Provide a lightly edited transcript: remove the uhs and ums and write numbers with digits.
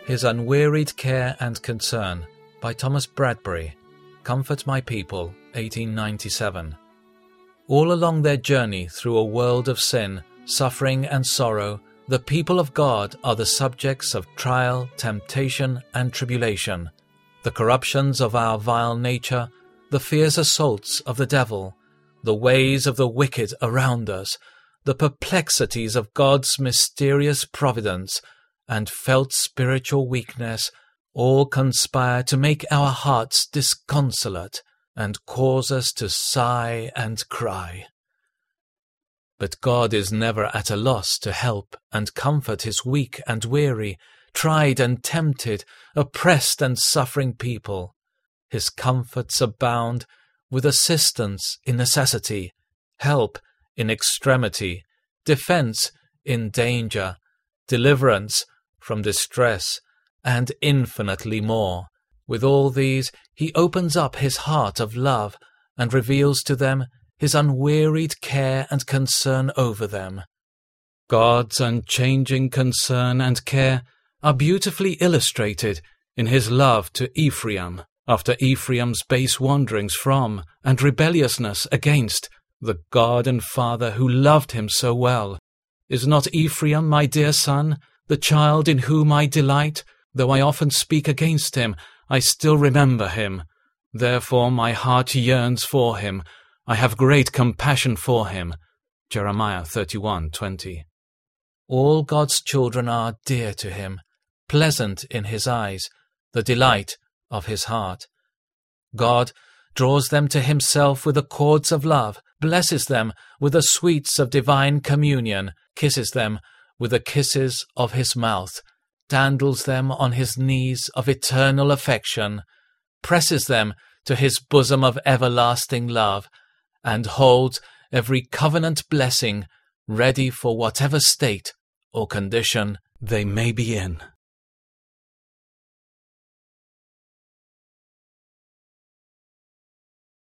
His Unwearied Care and Concern by Thomas Bradbury, Comfort My People, 1897. All along their journey through a world of sin, suffering and sorrow, the people of God are the subjects of trial, temptation, and tribulation. The corruptions of our vile nature, the fierce assaults of the devil, the ways of the wicked around us, the perplexities of God's mysterious providence, and felt spiritual weakness, all conspire to make our hearts disconsolate and cause us to sigh and cry. But God is never at a loss to help and comfort his weak and weary, tried and tempted, oppressed and suffering people. His comforts abound with assistance in necessity, help in extremity, defense in danger, deliverance from distress, and infinitely more. With all these, he opens up his heart of love and reveals to them his unwearied care and concern over them. God's unchanging concern and care are beautifully illustrated in his love to Ephraim, after Ephraim's base wanderings from and rebelliousness against the God and Father who loved him so well. Is not Ephraim my dear son, the child in whom I delight? Though I often speak against him, I still remember him. Therefore my heart yearns for him. I have great compassion for him. Jeremiah 31:20. All God's children are dear to him, pleasant in his eyes, the delight of his heart. God draws them to himself with the cords of love, blesses them with the sweets of divine communion, kisses them with the kisses of his mouth, dandles them on his knees of eternal affection, presses them to his bosom of everlasting love, and holds every covenant blessing ready for whatever state or condition they may be in.